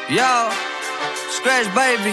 Yo, Scratch baby.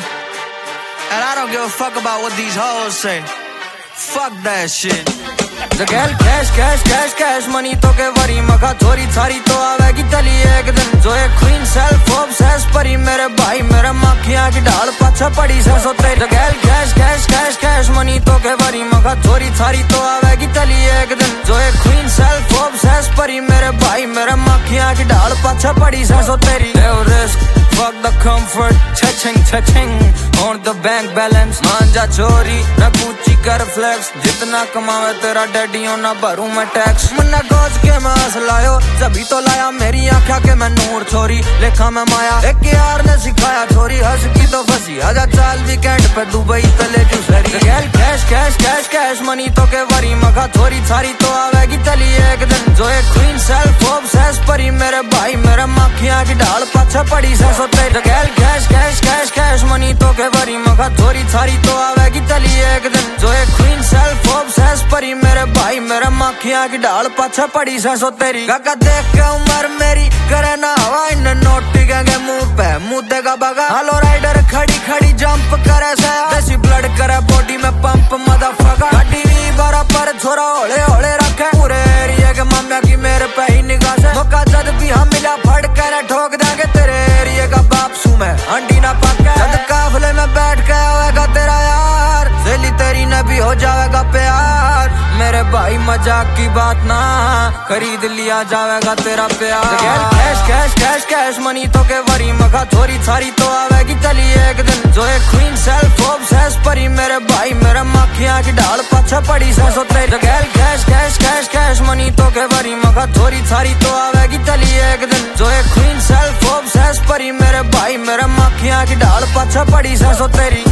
And I don't give a fuck about what these hoes say. Fuck that shit. जगह cash cash cash cash money तो के worry मखा चोरी थारी तो आवेगी तली एक दिन जो एक क्वीन सेल्फ ऑब्सेस परी मेरे भाई मेरे माखियां की ढाल पाछा पड़ी से सोते जगह cash cash cash cash money तो के वरी मखा चोरी थारी तो आवेगी तली एक दिन जो एक क्वीन सेल्फ ऑब्सेस परी मेरे भाई मेरे माखियां की ढाल पाछा पड़ी से सोते risk fuck the comfort cha-ching on the bank balance मांजा चोरी ना गुच्ची कर फ्लेक्स जितना कमावे तेरा डैडी ना भरूं मैं टैक्स मन्ना गोज के मैं हंस लायो जभी तो लाया मेरी आँखा के मैं नूर छोरी लेखा मैं माया एक यार ने सिखाया छोरी हंस की तो फंसी आजा चाल वीकेंड पे दुबई तले चुसरी cash cash cash cash money तो के वरी मखा चोरी थारी तो आवेगी तली एक दिन जो एक क्वीन सेल्फ ऑब्सेस परी मेरे भाई मेरे माखियां की ढाल पाछा पड़ी से cash cash cash cash money तो के वरी मखा चोरी थारी तो आवेगी तली एक दिन जो एक क्वीन सेल्फ ऑब्सेस परी मेरे भाई मेरे माखियां की ढाल पाछा पड़ी से तेरी काका देख के उम्र मेरी करे ना हवा इन नोट टिकेंगे मुंह पे मुंह देगा बगा हेलो राइडर खड़ी खड़ी जंप करे से देसी ब्लड करे बॉडी में पंप मदरफकर गाड़ी बारा पर छोरा होले होले रखे पूरे एरिया के मामिया की मेरे पे ही निगाह से मौका जद भी हम मिला फड़ कर ठोक देंगे तेरे एरिया का बाप सू मैं अंडी ना पक्का जद काफले में बैठ के आवेगा तेरा यार सहेली तेरी ने भी हो जाएगा प्यार मेरे भाई मजाक की बात ना खरीद लिया जाएगा तेरा प्यार cash cash cash cash money तो के वरी मखा चोरी थारी तो आवेगी तली एक दिन जो एक क्वीन सेल्फ ऑब्सेस परी मेरे भाई मेरे माखियां की ढाल पाछा पड़ी से सोते cash cash cash cash money तो के वरी मखा चोरी थारी तो आवेगी तली एक दिन जो एक क्वीन सेल्फ ऑब्सेस परी मेरे भाई मेरे माखियां की ढाल पाछा पड़ी से सोतेरी